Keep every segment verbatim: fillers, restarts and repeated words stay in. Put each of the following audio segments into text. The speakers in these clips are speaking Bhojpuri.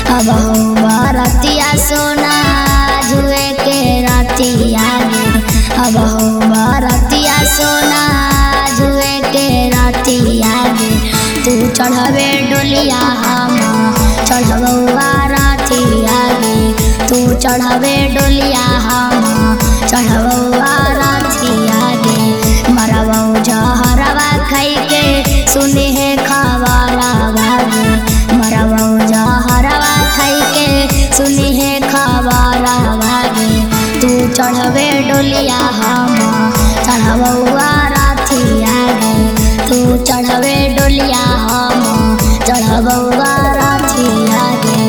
अब बरतिया सोना जुए के रातिया गे। अब बरतिया सोना जुए के रातिया गे। तू चढ़वे डोलिया हम चढ़बौआ रातिया गे। तू चढ़वे डोलिया हम चढ़बौआ रातिया गे। मरबौ जहरवा खाई के सुने है खबरा गे। मरबौ जहरवा खाई के सुनी है खबरा गे। तू चढ़वे डोलिया हम चढ़बौआ रातिया गे। तू चढ़वे डोलिया हम चढ़बौआ रातिया गे।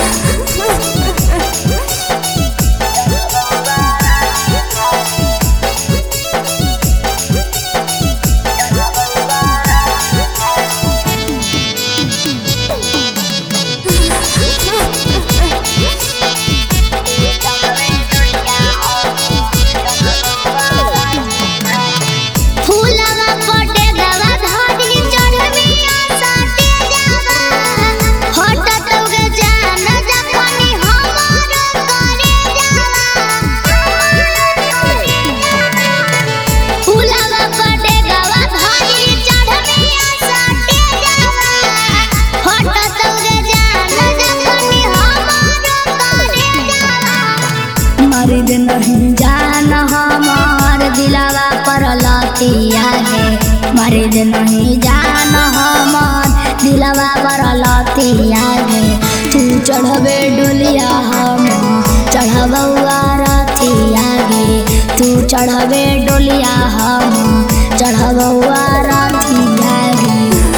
मर्द नहीं जान हमार दिलावा पर लतिया गे। मर्द नहीं जान हमार दिलावा पर लतिया गे। तू चढ़वे डोलिया हम चढ़बौआ रातिया गे। तू चढ़वे डोलिया हम चढ़बौआ रातिया गे।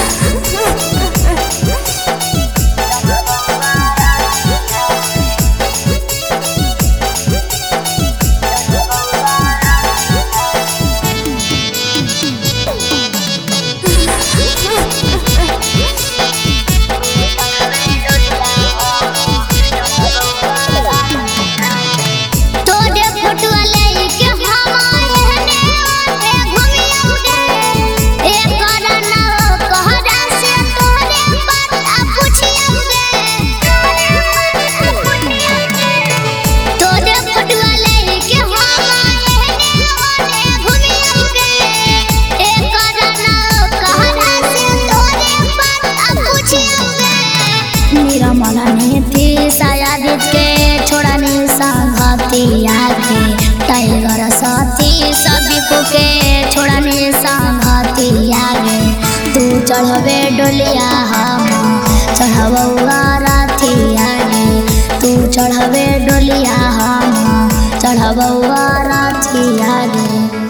के छोड़ने संगतिया गे। टाइगर साथी सभी को के छोड़ने संगतिया गे। तू चढ़वे डोलिया हम चढ़बौआ रातिया गे। तू चढ़वे डोलिया हम चढ़बौआ रातिया गे।